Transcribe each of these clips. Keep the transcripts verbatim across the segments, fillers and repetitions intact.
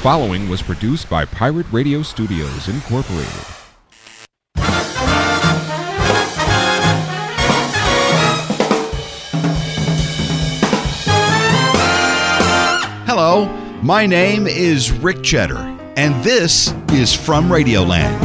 following was produced by Pirate Radio Studios, Incorporated. Hello, my name is Rick Cheddar, and this is From Radioland.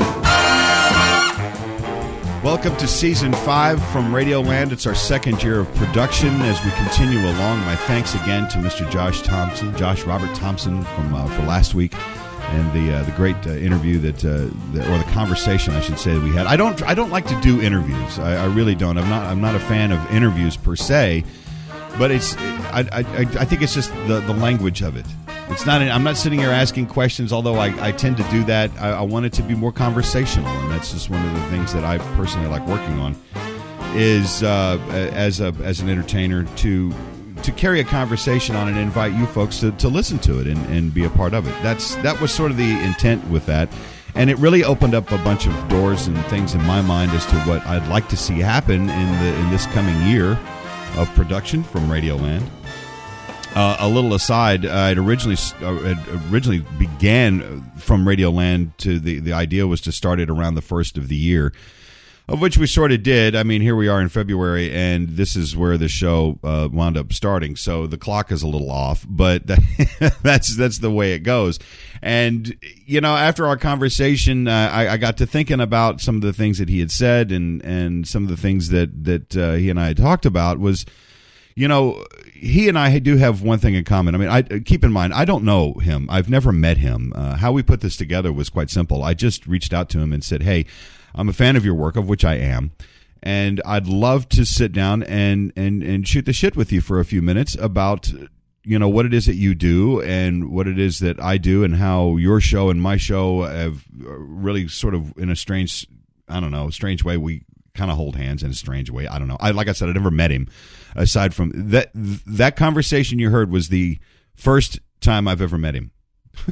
Welcome to Season five from Radioland. It's our second year of production as we continue along. My thanks again to Mister Josh Thompson, Josh Robert Thompson from uh, for last week, and the uh, the great uh, interview that, uh, the, or the conversation, I should say, that we had. I don't I don't like to do interviews. I, I really don't. I'm not I'm not a fan of interviews per se, but it's I I, I think it's just the, the language of it. It's not. I'm not sitting here asking questions, although I, I tend to do that. I, I want it to be more conversational, and that's just one of the things that I personally like working on. Is uh, as a as an entertainer to to carry a conversation on and invite you folks to, to listen to it and, and be a part of it. That's that was sort of the intent with that, and it really opened up a bunch of doors and things in my mind as to what I'd like to see happen in the in this coming year of production from Radioland. Uh, a little aside, uh, I'd originally uh, had originally began from Radioland to the the idea was to start it around the first of the year, of which we sort of did. I mean, here we are in February, and this is where the show uh, wound up starting. So the clock is a little off, but that's that's the way it goes. And you know, after our conversation, uh, I, I got to thinking about some of the things that he had said, and and some of the things that that uh, he and I had talked about was. You know, he and I do have one thing in common. I mean, I keep in mind, I don't know him. I've never met him. Uh, how we put this together was quite simple. I just reached out to him and said, hey, I'm a fan of your work, of which I am, and I'd love to sit down and, and, and shoot the shit with you for a few minutes about, you know, what it is that you do and what it is that I do and how your show and my show have really sort of in a strange, I don't know, strange way we kind of hold hands in a strange way. I don't know. I like I said, I never met him. Aside from that, that conversation you heard was the first time I've ever met him.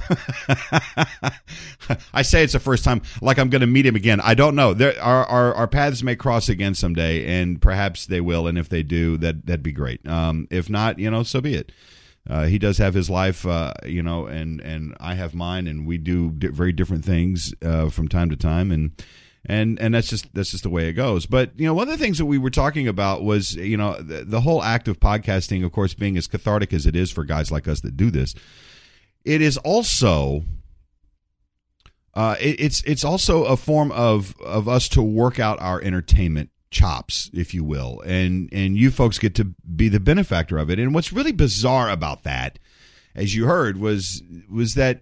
I say it's the first time, like I'm going to meet him again. I don't know. There, our, our our paths may cross again someday, and perhaps they will. And if they do, that that'd be great. Um, if not, you know, so be it. Uh, he does have his life, uh, you know, and and I have mine, and we do di- very different things uh, from time to time, and. And and that's just that's just the way it goes. But, you know, one of the things that we were talking about was, you know, the, the whole act of podcasting, of course, being as cathartic as it is for guys like us that do this, it is also uh, it, it's it's also a form of of us to work out our entertainment chops, if you will, and and you folks get to be the benefactor of it. And what's really bizarre about that, as you heard, was was that.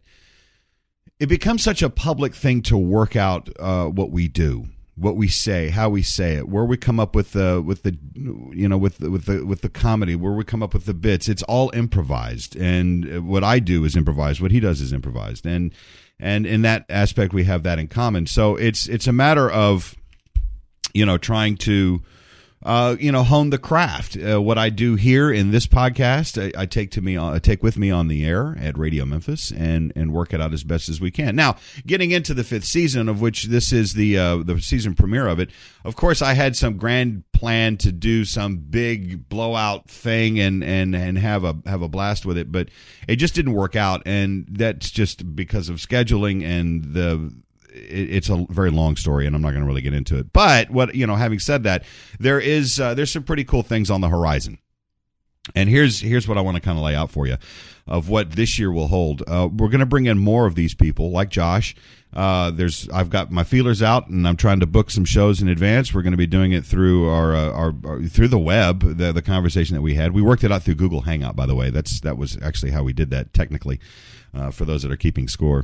It becomes such a public thing to work out uh, what we do, what we say, how we say it, where we come up with the with the you know with the, with the with the comedy, where we come up with the bits. It's all improvised, and what I do is improvised. What he does is improvised, and and in that aspect, we have that in common. So it's it's a matter of you know trying to. Uh, you know, hone the craft. Uh, what I do here in this podcast, I, I take to me, I take with me on the air at Radio Memphis, and and work it out as best as we can. Now, getting into the fifth season, of which this is the uh, the season premiere of it. Of course, I had some grand plan to do some big blowout thing and and and have a have a blast with it, but it just didn't work out, and that's just because of scheduling and the. It's a very long story, and I'm not going to really get into it. But what you know, having said that, there is uh, there's some pretty cool things on the horizon. And here's here's what I want to kind of lay out for you of what this year will hold. Uh, we're going to bring in more of these people, like Josh. Uh, there's I've got my feelers out, and I'm trying to book some shows in advance. We're going to be doing it through our, uh, our, our through the web. The the conversation that we had, we worked it out through Google Hangout. By the way, that's that was actually how we did that technically. Uh, for those that are keeping score.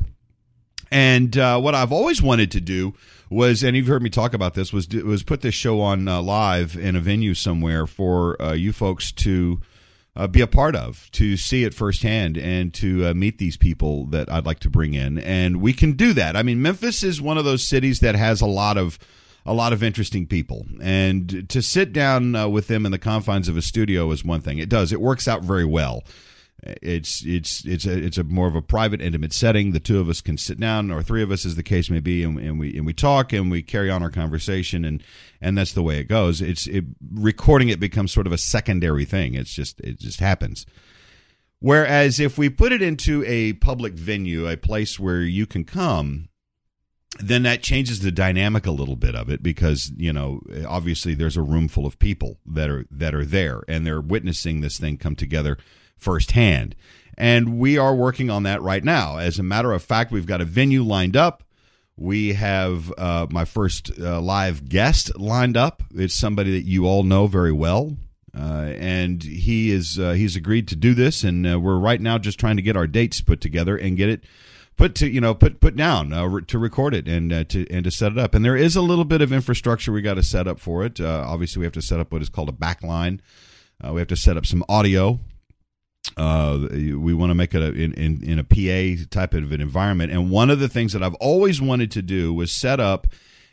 And uh, what I've always wanted to do was, and you've heard me talk about this, was do, was put this show on uh, live in a venue somewhere for uh, you folks to uh, be a part of, to see it firsthand, and to uh, meet these people that I'd like to bring in. And we can do that. I mean, Memphis is one of those cities that has a lot of a lot of interesting people, and to sit down uh, with them in the confines of a studio is one thing. It does. It works out very well. It's it's it's a it's a more of a private, intimate setting. The two of us can sit down, or three of us, as the case may be, and, and we and we talk and we carry on our conversation, and and that's the way it goes. It's it, recording it becomes sort of a secondary thing. It's just it just happens. Whereas if we put it into a public venue, a place where you can come, then that changes the dynamic a little bit of it, because, you know, obviously there's a room full of people that are that are there, and they're witnessing this thing come together firsthand. And we are working on that right now. As a matter of fact, we've got a venue lined up. We have uh, my first uh, live guest lined up. It's somebody that you all know very well, uh, and he is uh, he's agreed to do this. And uh, we're right now just trying to get our dates put together and get it put to you know put put down uh, re- to record it and uh, to and to set it up. And there is a little bit of infrastructure we got to set up for it. Uh, obviously, we have to set up what is called a backline. Uh, we have to set up some audio. Uh, we want to make it a, in, in, in a P A type of an environment. And one of the things that I've always wanted to do was set up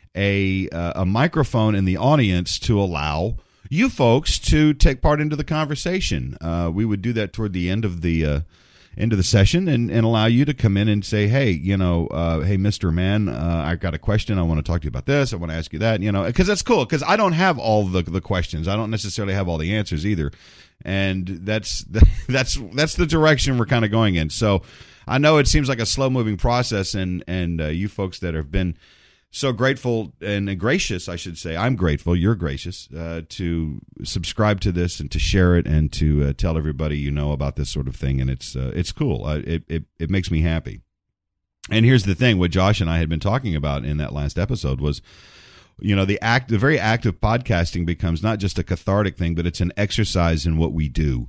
a uh, a microphone in the audience to allow you folks to take part into the conversation. Uh, we would do that toward the end of the uh, end of the session, and, and allow you to come in and say, hey, you know, uh, hey, Mister Man, uh, I got a question. I want to talk to you about this. I want to ask you that, you know, because that's cool, because I don't have all the, the questions. I don't necessarily have all the answers either. And that's that's that's the direction we're kind of going in. So I know it seems like a slow-moving process, and and uh, you folks that have been so grateful and gracious, I should say, I'm grateful, you're gracious, uh, to subscribe to this and to share it and to uh, tell everybody you know about this sort of thing. And it's uh, it's cool. Uh, it, it it makes me happy. And here's the thing: what Josh and I had been talking about in that last episode was, you know, the act, the very act of podcasting becomes not just a cathartic thing, but it's an exercise in what we do.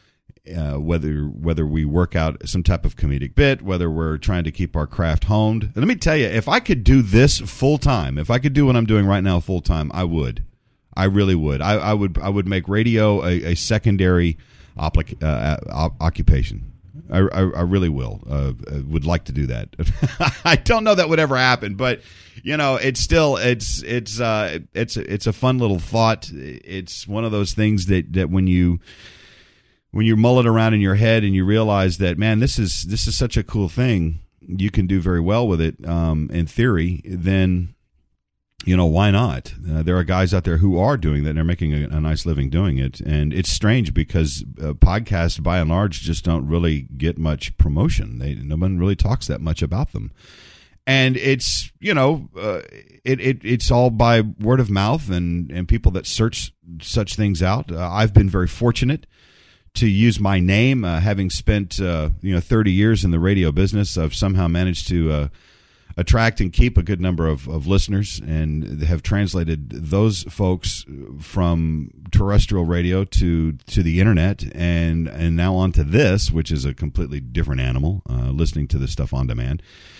Uh, whether whether we work out some type of comedic bit, whether we're trying to keep our craft honed. And let me tell you, if I could do this full time, if I could do what I'm doing right now full time, I would. I really would. I, I would. I would make radio a, a secondary oblic, uh, occupation. I, I, I really will. Uh, I would like to do that. I don't know that would ever happen, but you know, it's still it's it's uh, it's it's a fun little thought. It's one of those things that, that when you when you mull it around in your head and you realize that, man, this is this is such a cool thing, you can do very well with it um, in theory. Then, you know, why not? Uh, there are guys out there who are doing that, and they're making a, a nice living doing it. And it's strange because uh, podcasts, by and large, just don't really get much promotion. They, no one really talks that much about them. And it's, you know, uh, it, it it's all by word of mouth and, and people that search such things out. Uh, I've been very fortunate to use my name, uh, having spent, uh, you know, thirty years in the radio business. I've somehow managed to uh, attract and keep a good number of, of listeners, and have translated those folks from terrestrial radio to to the internet, and and now onto this, which is a completely different animal, uh, listening to this stuff on demand.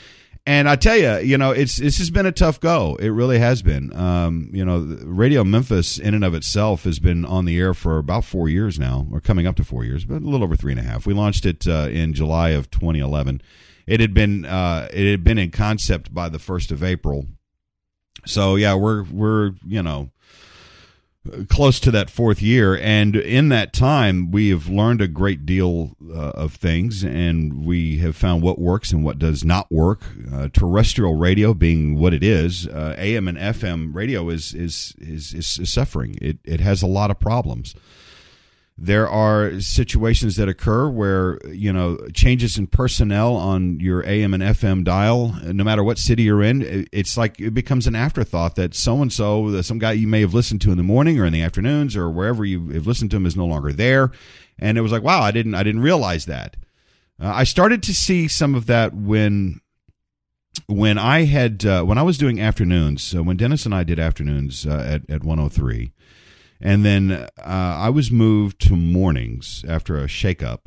And I tell you, you know, it's this has been a tough go. It really has been. Um, you know, Radio Memphis in and of itself has been on the air for about four years now, or coming up to four years, but a little over three and a half. We launched it uh, in July of twenty eleven. It had been uh, it had been in concept by the first of April. So yeah, we're we're you know close to that fourth year, and in that time we have learned a great deal uh, of things, and we have found what works and what does not work. Uh, terrestrial radio being what it is, uh, A M and F M radio is is is is, is suffering. It it has a lot of problems. There are situations that occur where, you know, changes in personnel on your A M and F M dial, no matter what city you're in, it's like it becomes an afterthought that so-and-so, some guy you may have listened to in the morning or in the afternoons or wherever you have listened to him is no longer there. And it was like, wow, I didn't I didn't realize that. Uh, I started to see some of that when when I had uh, when I was doing afternoons, so when Dennis and I did afternoons uh, at, at one oh three. And then uh, I was moved to mornings after a shakeup.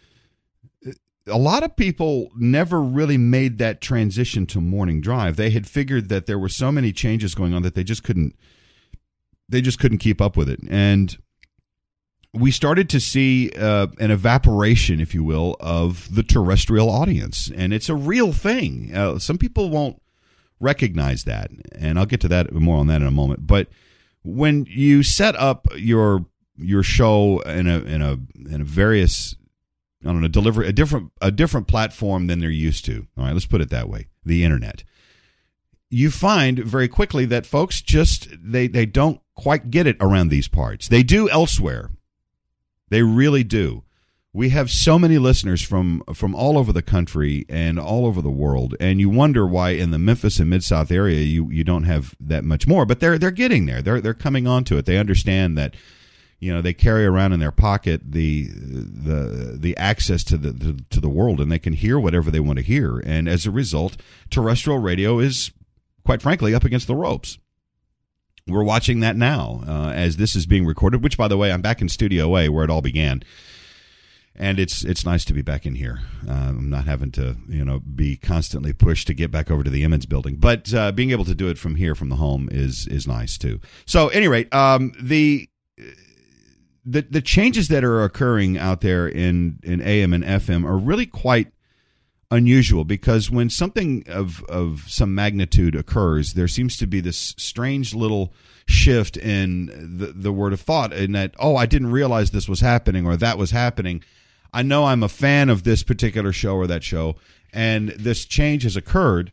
A lot of people never really made that transition to morning drive. They had figured that there were so many changes going on that they just couldn't they just couldn't keep up with it. And we started to see uh, an evaporation, if you will, of the terrestrial audience. And it's a real thing. Uh, some people won't recognize that. And I'll get to that more on that in a moment. But when you set up your your show in a in a in a various I don't know deliver a different a different platform than they're used to. All right, let's put it that way. The internet. You find very quickly that folks just they they don't quite get it around these parts. They do elsewhere. They really do. we have so many listeners from from all over the country and all over the world, and you wonder why in the Memphis and Mid-South area you, you don't have that much more. But they're they're getting there. They're they're coming onto it. They understand that, you know, they carry around in their pocket the the the access to the, the to the world, and they can hear whatever they want to hear. And as a result, terrestrial radio is, quite frankly, up against the ropes. We're watching that now uh, as this is being recorded, which, by the way, I'm back in Studio A where it all began. And it's it's nice to be back in here. Uh, I'm not having to, you know, be constantly pushed to get back over to the Emmons building. But uh, being able to do it from here, from the home, is is nice, too. So, at any rate, um, the, the, the changes that are occurring out there in, in A M and F M are really quite unusual, because when something of of some magnitude occurs, there seems to be this strange little shift in the the word of thought, in that, oh, I didn't realize this was happening or that was happening. I know I'm a fan of this particular show or that show, and this change has occurred.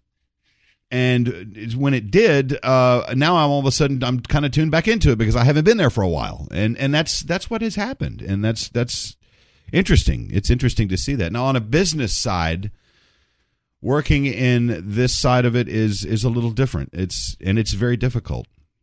And when it did, uh, now I'm all of a sudden I'm kind of tuned back into it because I haven't been there for a while, and and that's that's what has happened, and that's that's interesting. It's interesting to see that. Now, on a business side, working in this side of it is is a little different. It's and it's very difficult,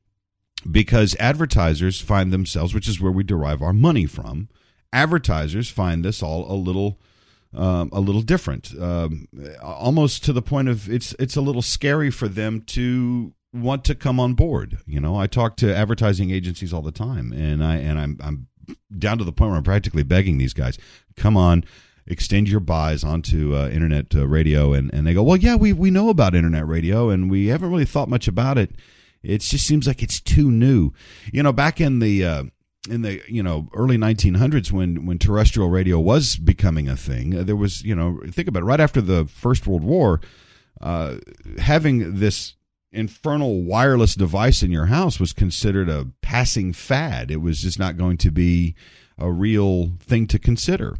because advertisers find themselves, which is where we derive our money from, advertisers find this all a little um, a little different, um, almost to the point of it's it's a little scary for them to want to come on board. You know, I talk to advertising agencies all the time, and I and I'm I'm down to the point where I'm practically begging these guys, come on, extend your buys onto uh, internet uh, radio, and, and they go, well, yeah, we we know about internet radio, and we haven't really thought much about it. It just seems like it's too new. You know, back in the uh, in the you know early nineteen hundreds, when when terrestrial radio was becoming a thing, uh, there was, you know, think about it, right after the First World War, uh, having this infernal wireless device in your house was considered a passing fad. It was just not going to be a real thing to consider.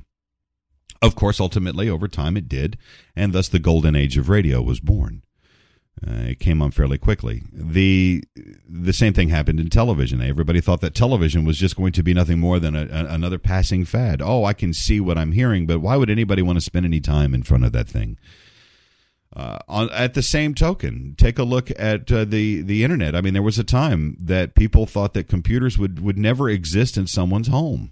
Of course, ultimately, over time it did, and thus the golden age of radio was born. Uh, it came on fairly quickly. The the same thing happened in television. Everybody thought that television was just going to be nothing more than a, a, another passing fad. Oh, I can see what I'm hearing, but why would anybody want to spend any time in front of that thing? Uh, on, at the same token, take a look at uh, the, the internet. I mean, there was a time that people thought that computers would, would never exist in someone's home.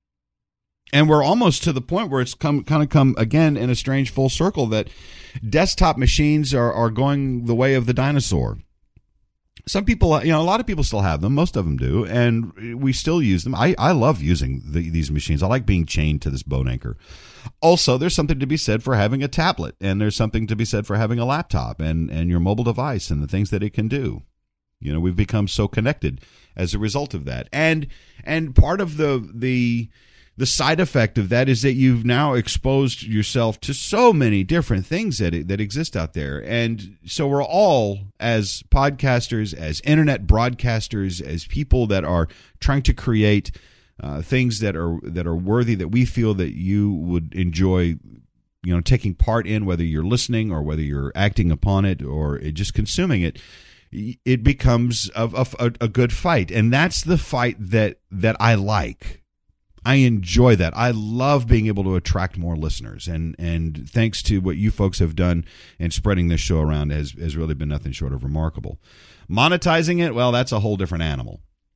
And we're almost to the point where it's come kind of come again in a strange full circle that desktop machines are, are going the way of the dinosaur. Some people, you know, a lot of people still have them. Most of them do, and we still use them. I, I love using the, these machines. I like being chained to this boat anchor. Also, there's something to be said for having a tablet, and there's something to be said for having a laptop and, and your mobile device and the things that it can do. You know, we've become so connected as a result of that. And and part of the the The side effect of that is that you've now exposed yourself to so many different things that that exist out there. And so we're all, as podcasters, as internet broadcasters, as people that are trying to create uh, things that are that are worthy, that we feel that you would enjoy, you know, taking part in, whether you're listening or whether you're acting upon it or just consuming it. It becomes a, a, a good fight. And that's the fight that that I like. I enjoy that. I love being able to attract more listeners, and and thanks to what you folks have done and spreading this show around has has really been nothing short of remarkable. Monetizing it, well, that's a whole different animal.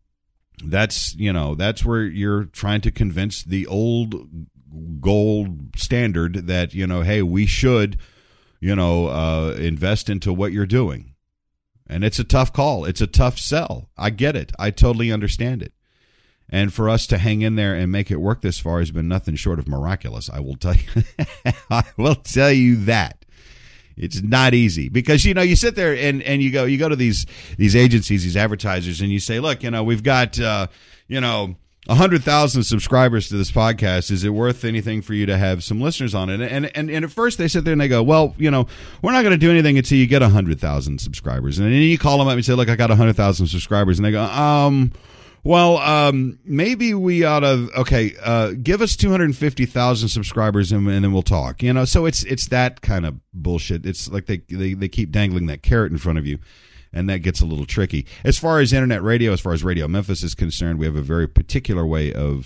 That's, you know, that's where you're trying to convince the old gold standard that, you know, hey, we should, you know, uh, invest into what you're doing. And it's a tough call. It's a tough sell. I get it. I totally understand it. And for us to hang in there and make it work this far has been nothing short of miraculous. I will tell you, I will tell you that. It's not easy because, you know, you sit there and, and you go, you go to these, these agencies, these advertisers, and you say, look, you know, we've got, uh, you know, a hundred thousand subscribers to this podcast. Is it worth anything for you to have some listeners on it? And, and, and at first they sit there and they go, well, you know, we're not going to do anything until you get a hundred thousand subscribers. And then you call them up and say, look, I got a hundred thousand subscribers. And they go, um, Well, um, maybe we ought to, okay, uh, give us two hundred fifty thousand subscribers and, and then we'll talk. You know, so it's it's that kind of bullshit. It's like they, they, they keep dangling that carrot in front of you, and that gets a little tricky. As far as internet radio, as far as Radio Memphis is concerned, we have a very particular way of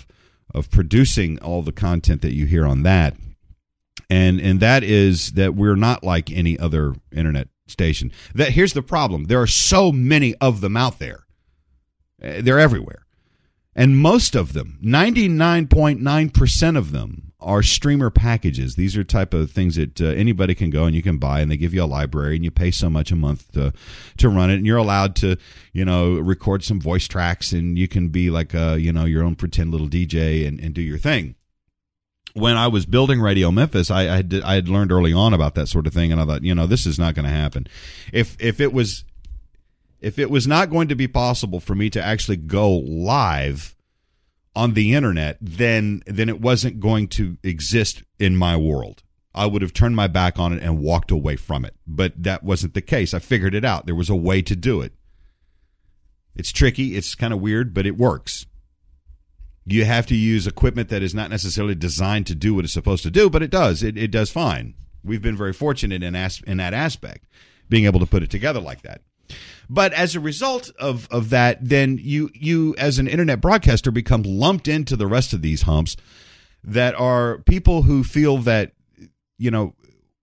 of producing all the content that you hear on that. And and that is that we're not like any other internet station. That here's the problem. There are so many of them out there. They're everywhere. And most of them, ninety-nine point nine percent of them, are streamer packages. These are type of things that uh, anybody can go and you can buy, and they give you a library, and you pay so much a month to to run it, and you're allowed to, you know, record some voice tracks, and you can be like a, you know, your own pretend little D J and, and do your thing. When I was building Radio Memphis, I I had, I had learned early on about that sort of thing, and I thought, you know, this is not going to happen. If if it was if it was not going to be possible for me to actually go live on the internet, then then it wasn't going to exist in my world. I would have turned my back on it and walked away from it. But that wasn't the case. I figured it out. There was a way to do it. It's tricky. It's kind of weird, but it works. You have to use equipment that is not necessarily designed to do what it's supposed to do, but it does. It, it does fine. We've been very fortunate in as, in that aspect, being able to put it together like that. But as a result of, of that, then you you as an internet broadcaster become lumped into the rest of these humps that are people who feel that, you know,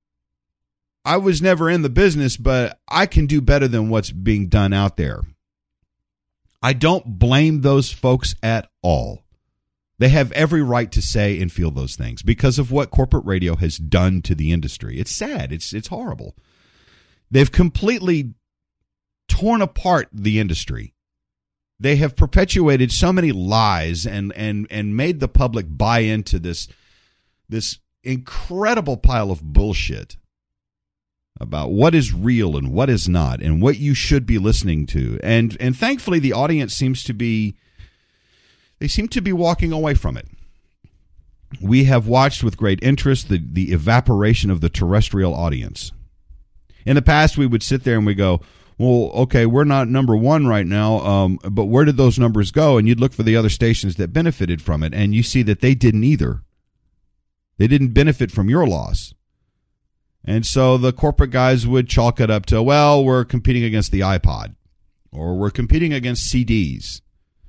I was never in the business, but I can do better than what's being done out there. I don't blame those folks at all. They have every right to say and feel those things because of what corporate radio has done to the industry. It's sad. It's it's horrible. They've completely torn apart the industry. They have perpetuated so many lies and and and made the public buy into this this incredible pile of bullshit about what is real and what is not and what you should be listening to. And and thankfully the audience seems to be they seem to be walking away from it. We have watched with great interest the, the evaporation of the terrestrial audience. In the past, we would sit there and we go, well, okay, we're not number one right now, um, but where did those numbers go? And you'd look for the other stations that benefited from it, and you see that they didn't either. They didn't benefit from your loss. And so the corporate guys would chalk it up to, well, we're competing against the iPod, or we're competing against C Ds,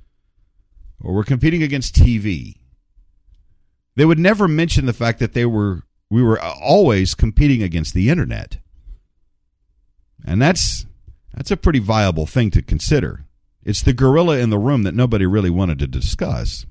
or we're competing against T V. They would never mention the fact that they were we were always competing against the internet. And that's that's a pretty viable thing to consider. It's the gorilla in the room that nobody really wanted to discuss.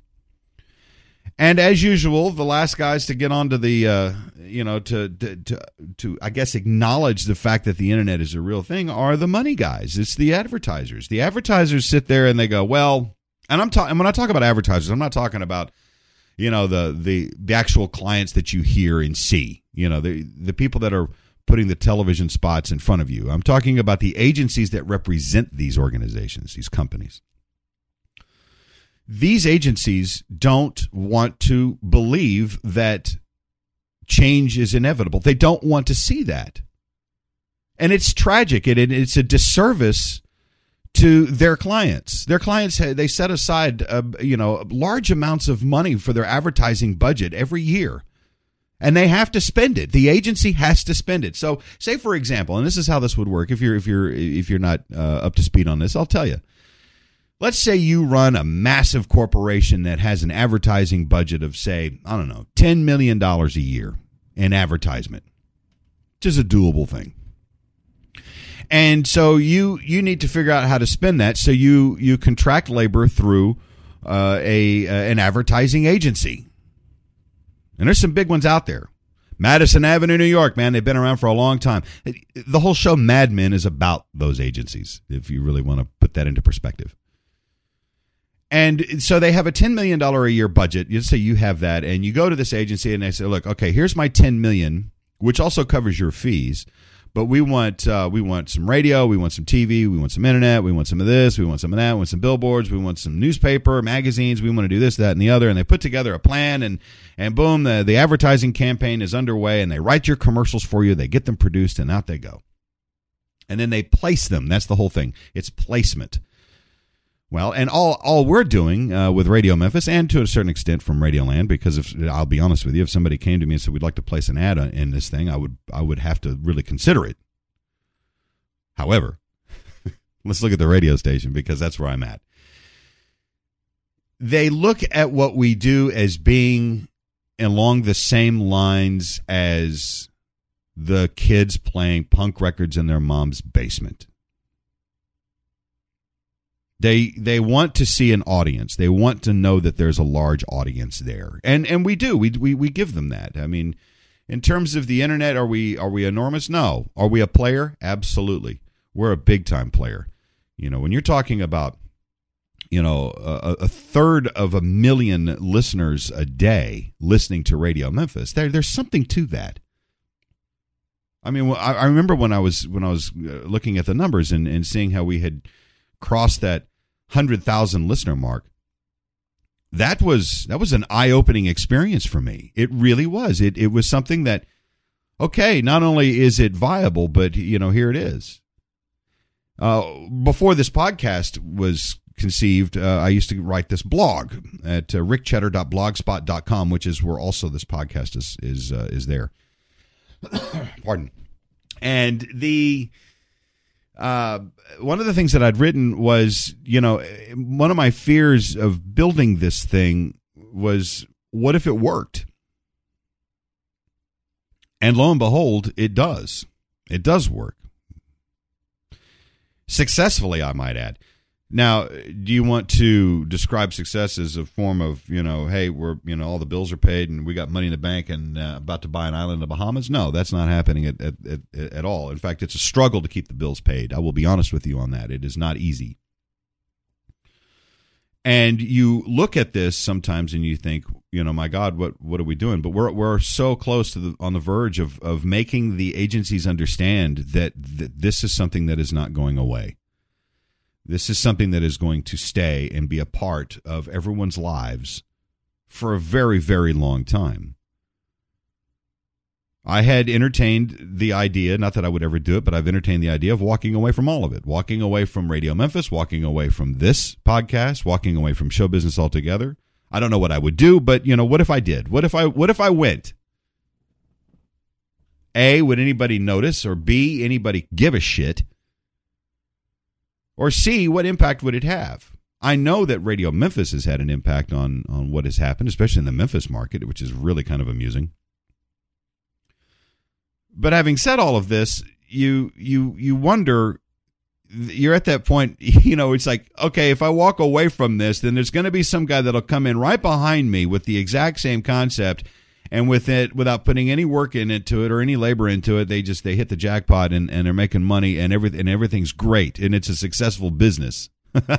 And as usual, the last guys to get onto the, uh, you know, to, to, to, to, I guess, acknowledge the fact that the internet is a real thing are the money guys. It's the advertisers. The advertisers sit there and they go, well, and I'm talking, when I talk about advertisers, I'm not talking about, you know, the, the, the actual clients that you hear and see, you know, the, the people that are putting the television spots in front of you. I'm talking about the agencies that represent these organizations, these companies. These agencies don't want to believe that change is inevitable. They don't want to see that. And it's tragic, and it's a disservice to their clients. Their clients, they set aside, uh, you know, large amounts of money for their advertising budget every year. And they have to spend it. The agency has to spend it. So, say for example, and this is how this would work. If you're if you're if you're not uh, up to speed on this, I'll tell you. Let's say you run a massive corporation that has an advertising budget of, say, I don't know, ten million dollars a year in advertisement, which is a doable thing. And so you you need to figure out how to spend that. So you you contract labor through uh, a uh, an advertising agency. And there's some big ones out there. Madison Avenue, New York, man, they've been around for a long time. The whole show Mad Men is about those agencies, if you really want to put that into perspective. And so they have a ten million dollars a year budget. You say you have that, and you go to this agency and they say, look, okay, here's my ten million dollars, which also covers your fees. But we want uh, we want some radio, we want some T V, we want some internet, we want some of this, we want some of that, we want some billboards, we want some newspaper, magazines, we want to do this, that, and the other. And they put together a plan, and and boom, the, the advertising campaign is underway, and they write your commercials for you, they get them produced, and out they go. And then they place them. That's the whole thing. It's placement. Well, and all all we're doing uh, with Radio Memphis, and to a certain extent from Radioland, because if I'll be honest with you, if somebody came to me and said we'd like to place an ad in this thing, I would I would have to really consider it. However, let's look at the radio station because that's where I'm at. they look at what we do as being along the same lines as the kids playing punk records in their mom's basement. They they want to see an audience. They want to know that there's a large audience there. And and we do. We we we give them that. I mean, in terms of the internet, are we are we enormous? No. Are we a player? Absolutely. We're a big time player. You know, when you're talking about, you know, a, a third of a million listeners a day listening to Radio Memphis, there there's something to that. I mean, I, I remember when I was when I was looking at the numbers and, and seeing how we had crossed that one hundred thousand listener mark. That was that was an eye-opening experience for me. It really was. It it was something that, okay, not only is it viable, but, you know, here it is. Uh, before this podcast was conceived, uh, I used to write this blog at uh, rick cheddar dot blogspot dot com, which is where also this podcast is is uh, is there. Pardon. And the uh, one of the things that I'd written was, you know, one of my fears of building this thing was, what if it worked? And lo and behold, it does. It does work. Successfully, I might add. Now, do you want to describe success as a form of, you know, hey, we're, you know, all the bills are paid and we got money in the bank and uh, about to buy an island in the Bahamas? No, that's not happening at, at, at, at all. In fact, it's a struggle to keep the bills paid. I will be honest with you on that. It is not easy. And you look at this sometimes and you think, you know, my God, what what are we doing? But we're we're so close to the on the verge of of making the agencies understand that, that this is something that is not going away. This is something that is going to stay and be a part of everyone's lives for a very, very long time. I had entertained the idea, not that I would ever do it, but I've entertained the idea of walking away from all of it. Walking away from Radio Memphis, walking away from this podcast, walking away from show business altogether. I don't know what I would do, but, you know, what if I did? What if I what if I went? A, would anybody notice? Or B, anybody give a shit? Or C, what impact would it have? I know that Radio Memphis has had an impact on, on what has happened, especially in the Memphis market, which is really kind of amusing. But having said all of this, you you you wonder, you're at that point, you know, it's like, okay, if I walk away from this, then there's going to be some guy that'll come in right behind me with the exact same concept, and with it, without putting any work into it or any labor into it, they just they hit the jackpot and, and they're making money and everything and everything's great and it's a successful business.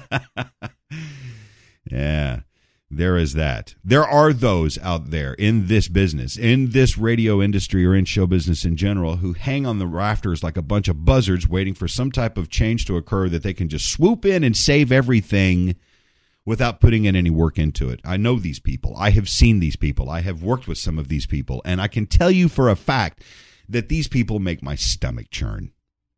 Yeah, there is that. There are those out there in this business, in this radio industry or in show business in general, who hang on the rafters like a bunch of buzzards waiting for some type of change to occur that they can just swoop in and save everything without putting in any work into it. I know these people. I have seen these people. I have worked with some of these people. And I can tell you for a fact that these people make my stomach churn.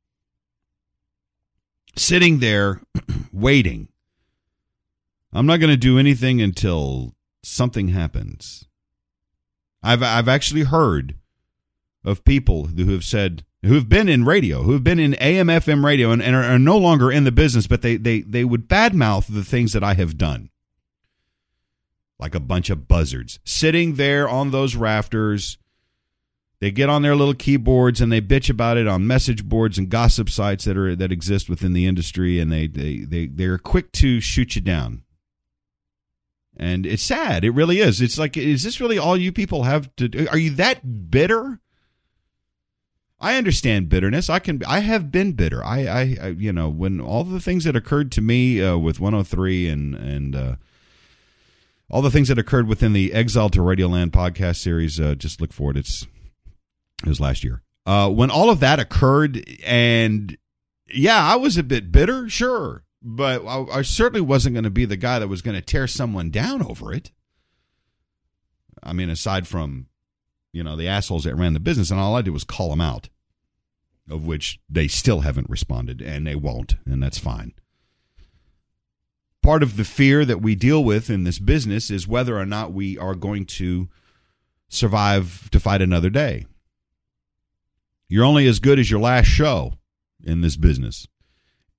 Sitting there waiting. I'm not going to do anything until something happens. I've I've actually heard of people who have said, who have been in radio, who have been in A M F M radio and, and are, are no longer in the business, but they, they, they would badmouth the things that I have done. Like a bunch of buzzards. Sitting there on those rafters, they get on their little keyboards and they bitch about it on message boards and gossip sites that are that exist within the industry, and they, they, they, they're quick to shoot you down. And it's sad. It really is. It's like, is this really all you people have to do? Are you that bitter? I understand bitterness. I can. I have been bitter. I, I, I you know, when all the things that occurred to me uh, with one oh three and and uh, all the things that occurred within the Exile to Radioland podcast series. Uh, just look for it. It's it was last year. Uh, when all of that occurred, and yeah, I was a bit bitter, sure, but I, I certainly wasn't going to be the guy that was going to tear someone down over it. I mean, aside from, you know, the assholes that ran the business, and all I did was call them out, of which they still haven't responded, and they won't, and that's fine. Part of the fear that we deal with in this business is whether or not we are going to survive to fight another day. You're only as good as your last show in this business.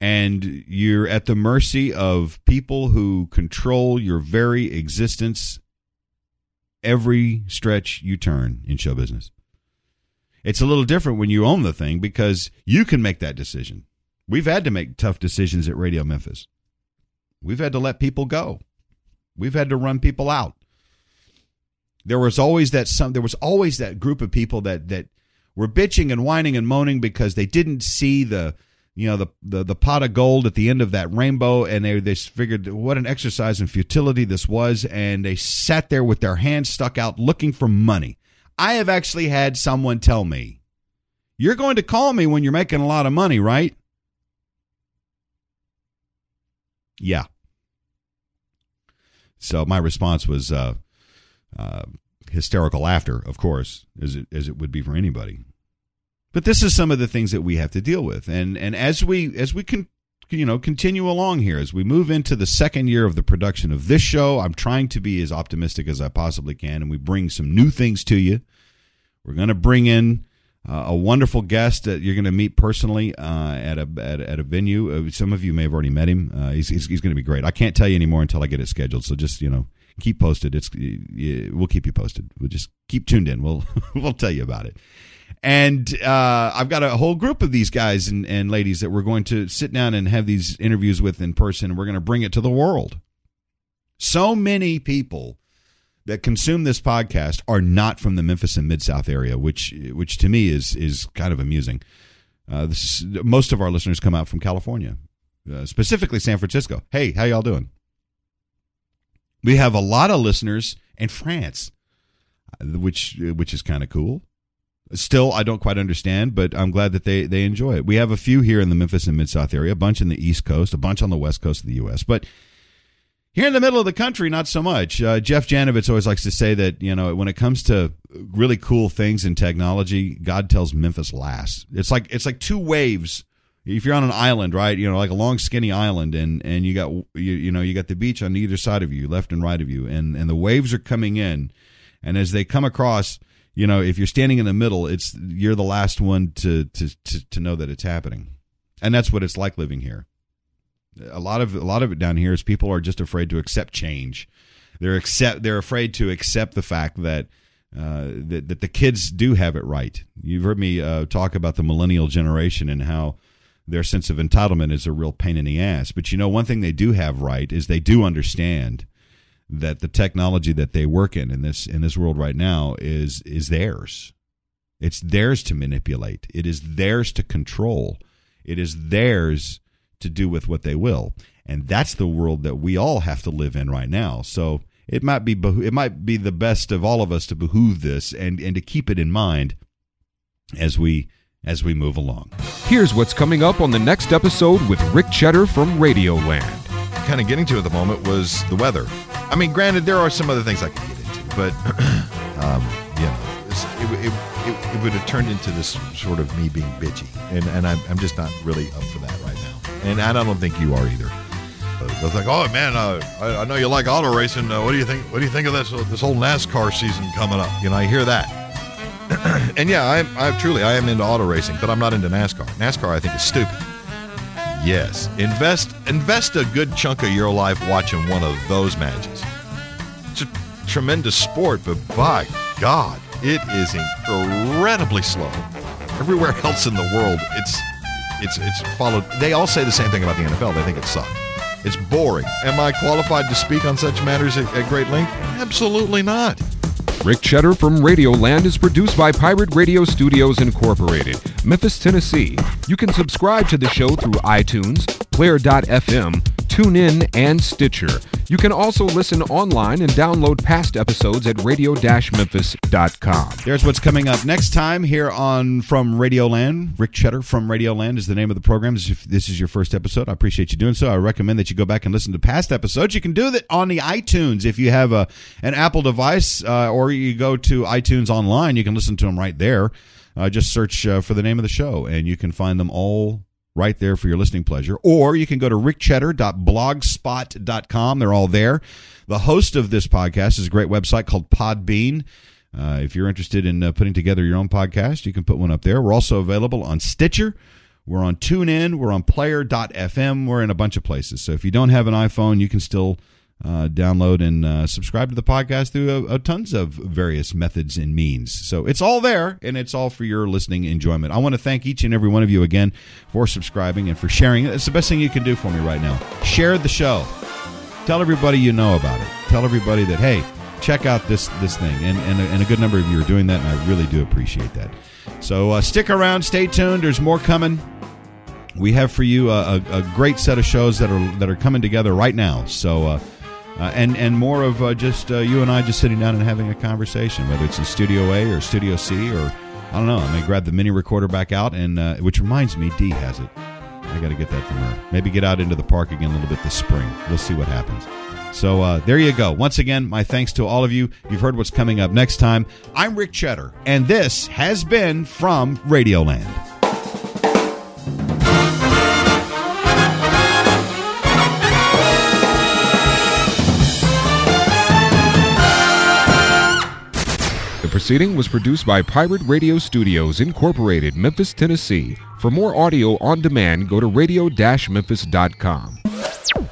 and you're at the mercy of people who control your very existence every stretch you turn in show business. It's a little different when you own the thing because you can make that decision. We've had to make tough decisions at Radio Memphis. We've had to let people go. We've had to run people out. There was always that some there was always that group of people that that were bitching and whining and moaning because they didn't see the you know the the, the pot of gold at the end of that rainbow, and they they figured what an exercise in futility this was, and they sat there with their hands stuck out looking for money. I have actually had someone tell me, "You're going to call me when you're making a lot of money, right?" Yeah. So my response was uh, uh, hysterical laughter, of course, as it as it would be for anybody. But this is some of the things that we have to deal with, and and as we as we can you know continue along here, as we move into the second year of the production of this show, I'm trying to be as optimistic as I possibly can, and we bring some new things to you. We're going to bring in uh, a wonderful guest that you're going to meet personally uh, at a at, at a venue. Uh, some of you may have already met him. Uh, he's he's, he's going to be great. I can't tell you anymore until I get it scheduled. So just you know keep posted. It's we'll keep you posted. We'll just keep tuned in. We'll we'll tell you about it. And uh, I've got a whole group of these guys and, and ladies that we're going to sit down and have these interviews with in person. We're going to bring it to the world. So many people that consume this podcast are not from the Memphis and Mid-South area, which which to me is is kind of amusing. Uh, this is, most of our listeners come out from California, uh, specifically San Francisco. Hey, how y'all doing? We have a lot of listeners in France, which which is kind of cool. Still, I don't quite understand, but I'm glad that they, they enjoy it. We have a few here in the Memphis and Mid-South area, a bunch in the East Coast, a bunch on the West Coast of the U S. But here in the middle of the country, not so much. Uh, Jeff Janovitz always likes to say that, you know, when it comes to really cool things in technology, God tells Memphis last. It's like it's like two waves. If you're on an island, right, you know, like a long, skinny island, and, and you got you, you know you got the beach on either side of you, left and right of you, and, and the waves are coming in, and as they come across, you know, if you're standing in the middle, it's you're the last one to, to, to, to know that it's happening. And that's what it's like living here. A lot of a lot of it down here is people are just afraid to accept change. They're accept they're afraid to accept the fact that uh, that, that the kids do have it right. You've heard me uh, talk about the millennial generation and how their sense of entitlement is a real pain in the ass. But you know, one thing they do have right is they do understand that the technology that they work in in this in this world right now is is theirs. It's theirs to manipulate. It is theirs to control. It is theirs to do with what they will. And that's the world that we all have to live in right now. So it might be it might be the best of all of us to behoove this and, and to keep it in mind as we as we move along. Here's what's coming up on the next episode with Rick Cheddar from Radioland. Kind of getting to at the moment was the weather. I mean, granted, there are some other things I could get into, but um, you know, it, it, it, it would have turned into this sort of me being bitchy, and and I'm, I'm just not really up for that right now, and I don't think you are either. I was like, oh man, uh, I, I know you like auto racing. Uh, what do you think? What do you think of this this whole NASCAR season coming up? You know, I hear that, and yeah, I, I truly I am into auto racing, but I'm not into NASCAR. NASCAR, I think, is stupid. Yes, invest invest a good chunk of your life watching one of those matches. It's a tremendous sport, but by God, it is incredibly slow. Everywhere else in the world, it's it's it's followed. They all say the same thing about the N F L. They think it sucks. It's boring. Am I qualified to speak on such matters at, at great length? Absolutely not. Rick Cheddar from Radioland is produced by Pirate Radio Studios Incorporated, Memphis, Tennessee. You can subscribe to the show through iTunes, Player dot f m, TuneIn, and Stitcher. You can also listen online and download past episodes at radio dash memphis dot com. There's what's coming up next time here on From Radioland. Rick Cheddar from Radioland is the name of the program. If this is your first episode, I appreciate you doing so. I recommend that you go back and listen to past episodes. You can do that on the iTunes if you have a an Apple device, uh, or you go to iTunes online. You can listen to them right there. Uh, just search uh, for the name of the show, and you can find them all right there for your listening pleasure. Or you can go to rick cheddar dot blogspot dot com. They're all there. The host of this podcast is a great website called Podbean. Uh, if you're interested in uh, putting together your own podcast, you can put one up there. We're also available on Stitcher. We're on TuneIn. We're on Player dot f m. We're in a bunch of places. So if you don't have an iPhone, you can still uh, download and uh, subscribe to the podcast through a, a tons of various methods and means. So it's all there, and it's all for your listening enjoyment. I want to thank each and every one of you again for subscribing and for sharing it. It's the best thing you can do for me right now. Share the show. Tell everybody you know about it. Tell everybody that, hey, check out this this thing. And, and, a, and a good number of you are doing that, and I really do appreciate that. So uh, stick around. Stay tuned. There's more coming. We have for you a, a, a great set of shows that are that are coming together right now. So, uh, uh, and and more of uh, just uh, you and I just sitting down and having a conversation, whether it's in Studio A or Studio C, or I don't know. I may grab the mini recorder back out, and uh, which reminds me, Dee has it. I got to get that from her. Maybe get out into the park again a little bit this spring. We'll see what happens. So uh, there you go. Once again, my thanks to all of you. You've heard what's coming up next time. I'm Rick Cheddar, and this has been from Radioland. The proceeding was produced by Pirate Radio Studios, Incorporated, Memphis, Tennessee. For more audio on demand, go to radio dash memphis dot com.